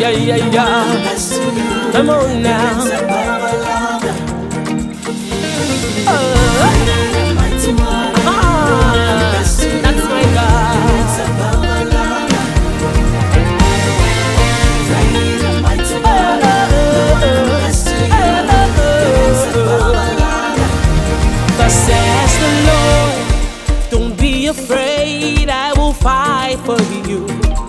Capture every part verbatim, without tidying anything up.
yeah, yeah, yeah. Come on now. Afraid, I will fight for you.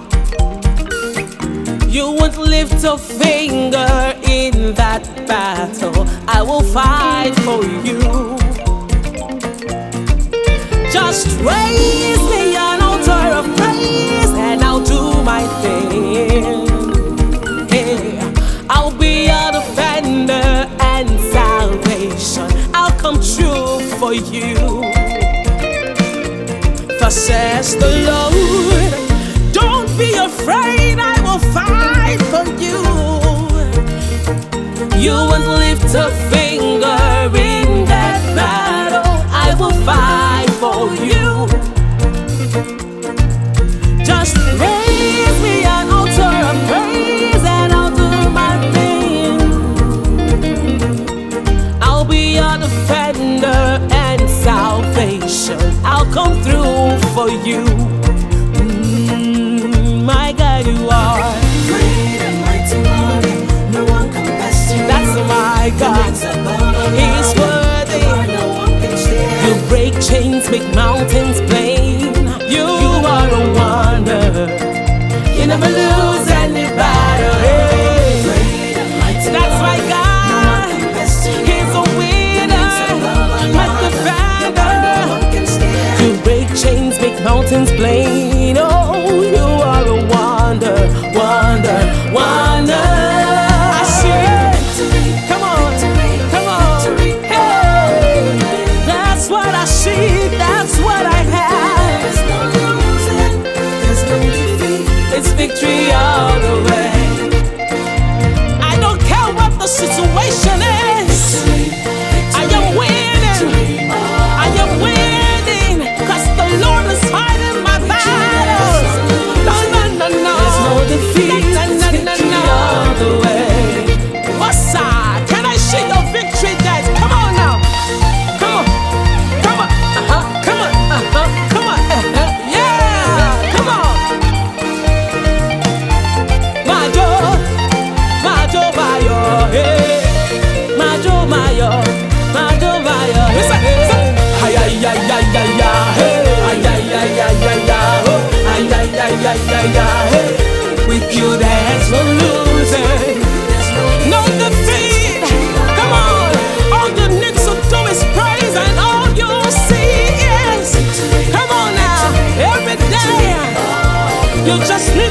You won't lift a finger in that battle. I will fight for you. Just raise me an altar of praise and I'll do my thing. Yeah. I'll be your defender and salvation. I'll come true for you. Thus says the Lord, don't be afraid, I will fight for you. You won't lift a finger in that battle. I will fight for you. Just raise me an altar of praise and I'll do my thing. I'll be your defender and salvation. I'll come through for you. Mm, my God, you are great and mighty one. No one compares to you. That's my God. He's worthy. No one can share. You break chains, make mountains plain. You are a wonder. You never lose any battle. Hey. Great and mighty That's my God. No one compares to you. He's a winner, my defender. You break chains, make mountains plain. Oh, you are a wonder, wonder, wonder. I see it. Come on, come on. Hey, that's what I see. That's what I have. There's no losing. There's no defeat. It's victory all the way. I don't care what the situation is. I am winning. I am winning. Cause the Lord is fighting my battles. No, no, no, no. There's no defeat. No, no, no, no, no. All the way. What's up? Can I see your victory dance? Come on now. Come on. Come on. Uh-huh. Come on. Uh-huh. Come on. Uh-huh. Yeah. Come on. Majo. Majo Mayo. Hey. Majo Mayo. Majo Mayo. Listen. Listen. Ay, ay, ay, ay, ay, ay. Hey. Ay, ay, ay, ay, ay, ay. Oh. Ay, ay, ay, ay, ay, ay. Hey. With you there's no losing. No defeat. Come on. All you need to do is praise, and all you see is, come on now, every day you just need